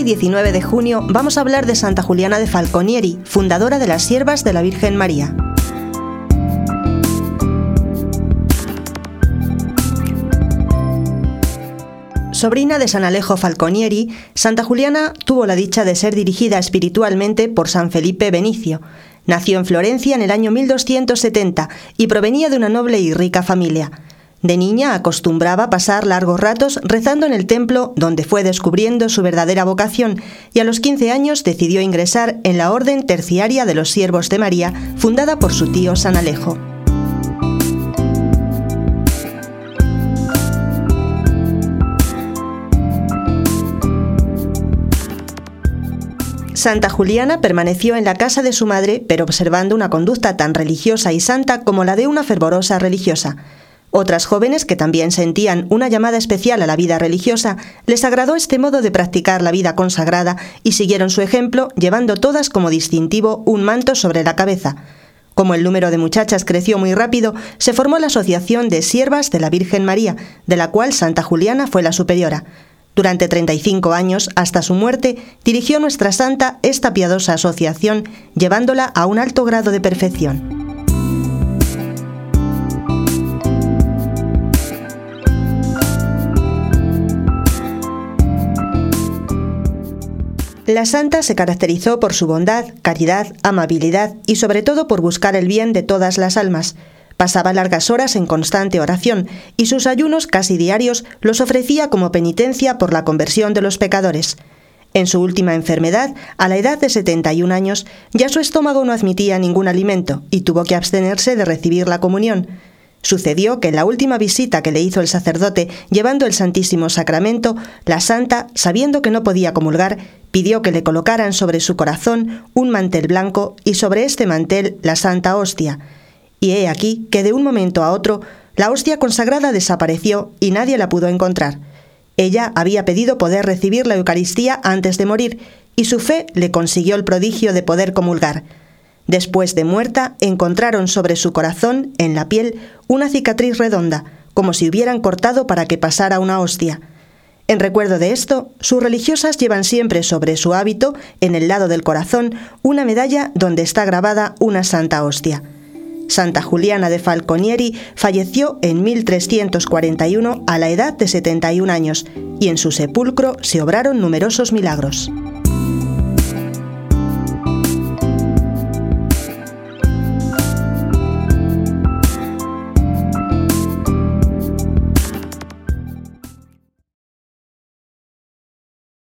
19 de junio vamos a hablar de Santa Juliana de Falconieri, fundadora de las Siervas de la Virgen María. Sobrina de San Alejo Falconieri, Santa Juliana tuvo la dicha de ser dirigida espiritualmente por San Felipe Benicio. Nació en Florencia en el año 1270 y provenía de una noble y rica familia. De niña acostumbraba pasar largos ratos rezando en el templo, donde fue descubriendo su verdadera vocación, y a los 15 años decidió ingresar en la Orden Terciaria de los Siervos de María, fundada por su tío San Alejo. Santa Juliana permaneció en la casa de su madre, pero observando una conducta tan religiosa y santa como la de una fervorosa religiosa. Otras jóvenes, que también sentían una llamada especial a la vida religiosa, les agradó este modo de practicar la vida consagrada y siguieron su ejemplo, llevando todas como distintivo un manto sobre la cabeza. Como el número de muchachas creció muy rápido, se formó la Asociación de Siervas de la Virgen María, de la cual Santa Juliana fue la superiora. Durante 35 años, hasta su muerte, dirigió nuestra santa esta piadosa asociación, llevándola a un alto grado de perfección. La santa se caracterizó por su bondad, caridad, amabilidad y sobre todo por buscar el bien de todas las almas. Pasaba largas horas en constante oración y sus ayunos casi diarios los ofrecía como penitencia por la conversión de los pecadores. En su última enfermedad, a la edad de 71 años, ya su estómago no admitía ningún alimento y tuvo que abstenerse de recibir la comunión. Sucedió que en la última visita que le hizo el sacerdote llevando el Santísimo Sacramento, la santa, sabiendo que no podía comulgar, pidió que le colocaran sobre su corazón un mantel blanco y sobre este mantel la Santa Hostia. Y he aquí que de un momento a otro la hostia consagrada desapareció y nadie la pudo encontrar. Ella había pedido poder recibir la Eucaristía antes de morir y su fe le consiguió el prodigio de poder comulgar. Después de muerta, encontraron sobre su corazón, en la piel, una cicatriz redonda, como si hubieran cortado para que pasara una hostia. En recuerdo de esto, sus religiosas llevan siempre sobre su hábito, en el lado del corazón, una medalla donde está grabada una santa hostia. Santa Juliana de Falconieri falleció en 1341 a la edad de 71 años, y en su sepulcro se obraron numerosos milagros.